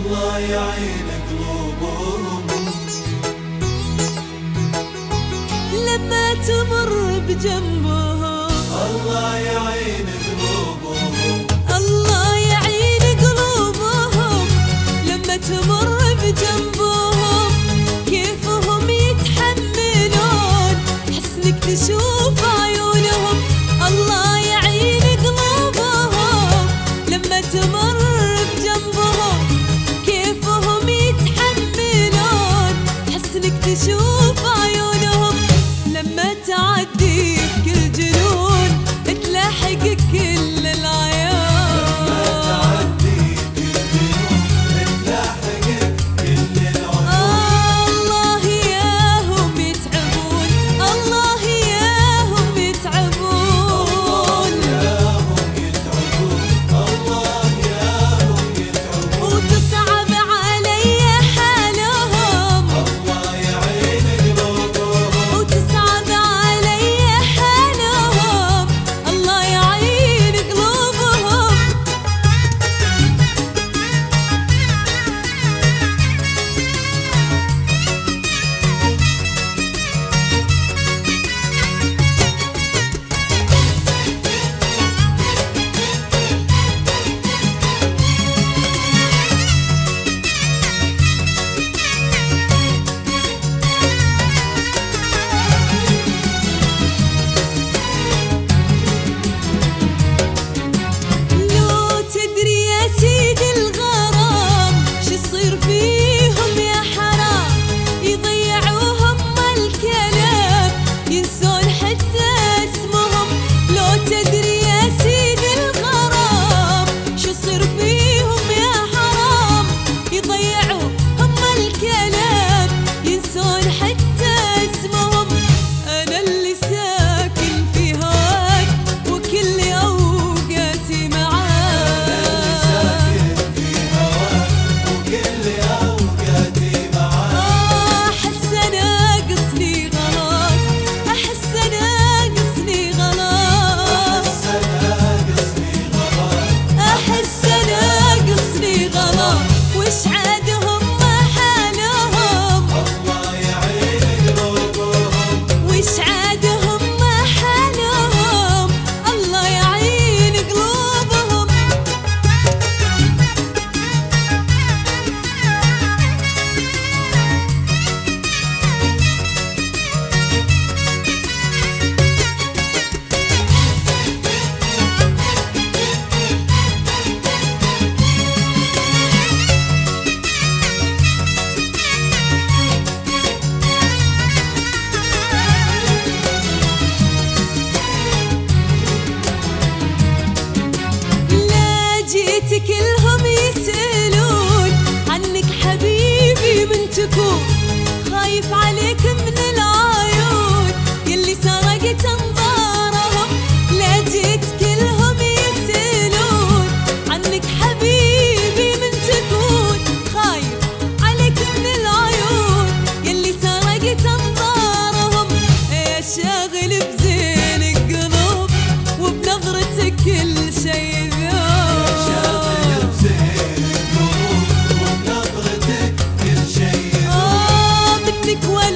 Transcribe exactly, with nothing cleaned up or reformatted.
الله يعين قلوبهم لما تمر بجنبهم. الله يعين قلوبهم الله يعين قلوبهم لما تمر بجنبهم. كيفهم يتحملون حسنك تشوف عيونهم. الله يعين قلوبهم لما تمر بجنبهم. كيفهم يتحملون حسنك تشوف عيونهم. لما تعدي بكل جنون تلاحق كل العيون. كلهم يسألون عنك حبيبي من تكون. خايف عليك من العيون يلي سرقت انظارهم. لا جيت كلهم يسألون عنك حبيبي من تكون. خايف عليك من العيون يلي سرقت انظارهم. يا شاغل بزين القلوب وبنظرتك كل شي ذوب. منك